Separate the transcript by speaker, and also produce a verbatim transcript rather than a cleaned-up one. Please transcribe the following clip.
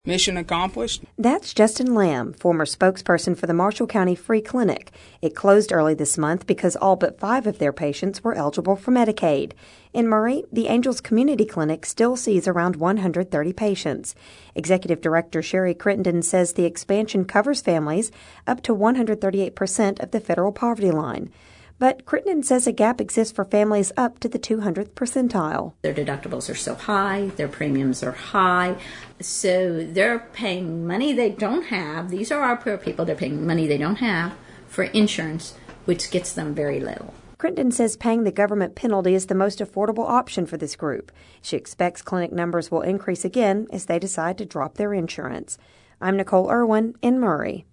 Speaker 1: Mission accomplished.
Speaker 2: That's Justin Lamb, former spokesperson for the Marshall County Free Clinic. It closed early this month because all but five of their patients were eligible for Medicaid. In Murray, the Angels Community Clinic still sees around one hundred thirty patients. Executive Director Sherry Crittenden says the expansion covers families up to one hundred thirty-eight percent of the federal poverty line. But Crittenden says a gap exists for families up to the two hundredth percentile.
Speaker 3: Their deductibles are so high, their premiums are high, so they're paying money they don't have. These are our poor people. They're paying money they don't have for insurance, which gets them very little.
Speaker 2: Crittenden says paying the government penalty is the most affordable option for this group. She expects clinic numbers will increase again as they decide to drop their insurance. I'm Nicole Irwin in Murray.